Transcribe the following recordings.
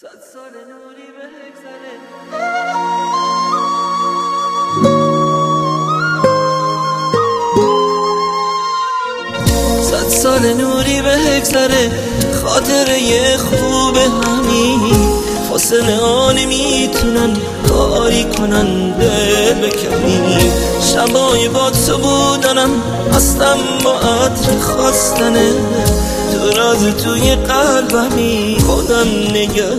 صد سال نوری بگذره، صد سال نوری بگذره، خاطره خوب همین فاصله ها نمیتونن کاری کنن دل بکنی. شبای با تو بودنم هستم با عطر خواستنه، تو راز توی قلبمی خودم نگه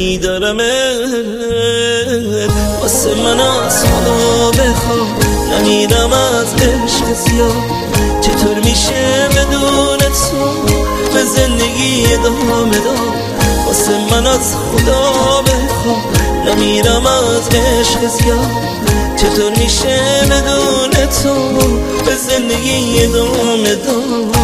میدارمت. واسه من از خدا بخوا نمیدم از عشق زیاد، چطور میشه بدون تو به زندگی ادامه داد. واسه من از خدا بخوا نمیرم از عشق زیاد، چطور میشه بدون تو به زندگی ادامه داد.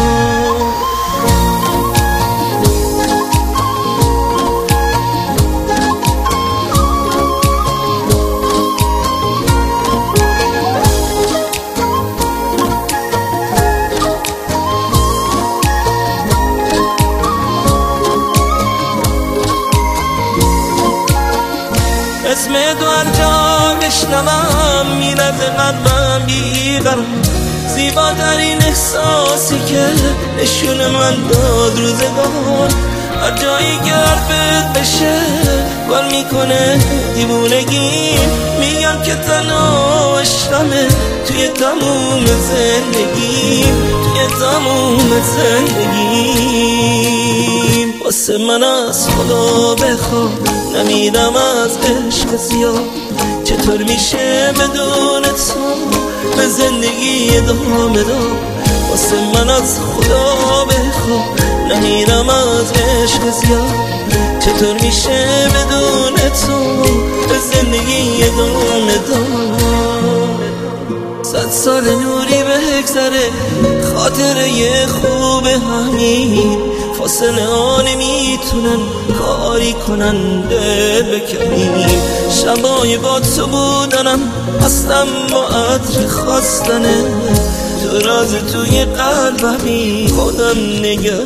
اسم تو هر جا بشنوم میلرزه قلبم بیقرار، زیباترین احساسی که نشون من داد روزگار. هر جایی که حرفت بشه گل میکنه دیوونگی، میگم که تنها عشقمه توی تموم زندگی، توی تموم زندگی. واسه من از خدا بخوا نمیدم از عشق زیاد، چطور میشه بدون تو به زندگی ادامه داد. واسه من از خدا بخوا نمیدم از عشق زیاد، چطور میشه بدون تو به زندگی ادامه داد. صد سال نوری بگذره، خاطره خوب همین فاصله ها نمیتونن کاری کنن دل بکنیم. شبای با تو بودنم هستم با عطر خواستنه، تو راز توی قلبمی خودم نگه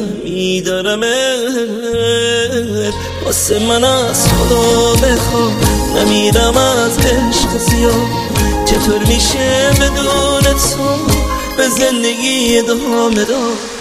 میدارمت. واسه من از خدا بخوا نمیرم از عشق زیاد، چطور میشه بدون تو به زندگی ادامه داد.